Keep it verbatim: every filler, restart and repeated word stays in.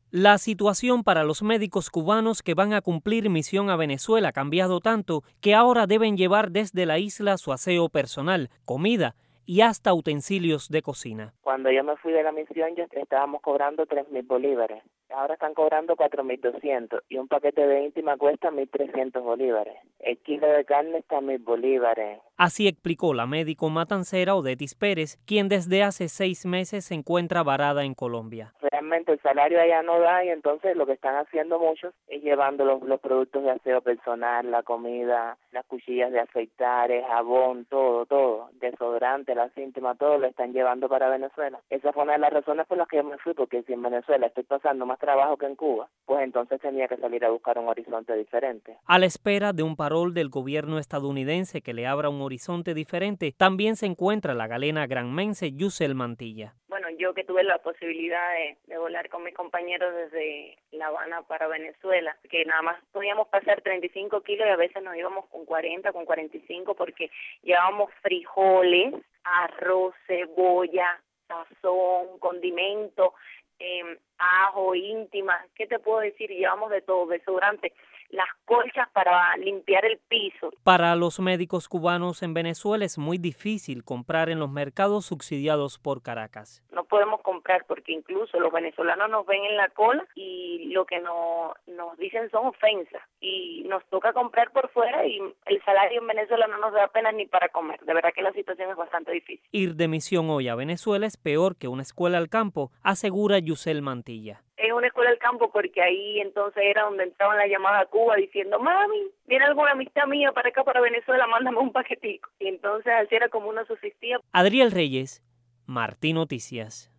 La situación para los médicos cubanos que van a cumplir misión a Venezuela ha cambiado tanto que ahora deben llevar desde la isla su aseo personal, comida y hasta utensilios de cocina. Cuando yo me fui de la misión ya estábamos cobrando tres mil bolívares. Ahora están cobrando cuatro mil doscientos y un paquete de íntima cuesta mil trescientos bolívares. El kilo de carne está a mil bolívares. Así explicó la médico matancera Odetis Pérez, quien desde hace seis meses se encuentra varada en Colombia. Realmente el salario allá no da y entonces lo que están haciendo muchos es llevando los, los productos de aseo personal, la comida, las cuchillas de afeitar, el jabón, todo, todo, desodorante, las íntimas, todo lo están llevando para Venezuela. Esa fue una de las razones por las que yo me fui, porque si en Venezuela estoy pasando más trabajo que en Cuba, pues entonces tenía que salir a buscar un horizonte diferente. A la espera de un parol del gobierno estadounidense que le abra un horizonte diferente, también se encuentra la galena granmense Yusel Mantilla. Bueno, yo que tuve la posibilidad de, de volar con mis compañeros desde La Habana para Venezuela, que nada más podíamos pasar treinta y cinco kilos y a veces nos íbamos con cuarenta, con cuarenta y cinco porque llevábamos frijoles, arroz, cebolla, sazón, condimento, eh, ajo, íntimas, ¿qué te puedo decir? Llevamos de todo, desodorante, las colchas para limpiar el piso. Para los médicos cubanos en Venezuela es muy difícil comprar en los mercados subsidiados por Caracas. No podemos comprar porque incluso los venezolanos nos ven en la cola y lo que no, nos dicen son ofensas y nos toca comprar por fuera y el salario en Venezuela no nos da apenas ni para comer. De verdad que la situación es bastante difícil. Ir de misión hoy a Venezuela es peor que una escuela al campo, asegura Yusel Mantilla. Es una escuela del campo porque ahí entonces era donde entraban la llamada a Cuba diciendo, mami, viene alguna amistad mía para acá, para Venezuela, mándame un paquetico. Y entonces así era como uno subsistía. Adriel Reyes, Martín Noticias.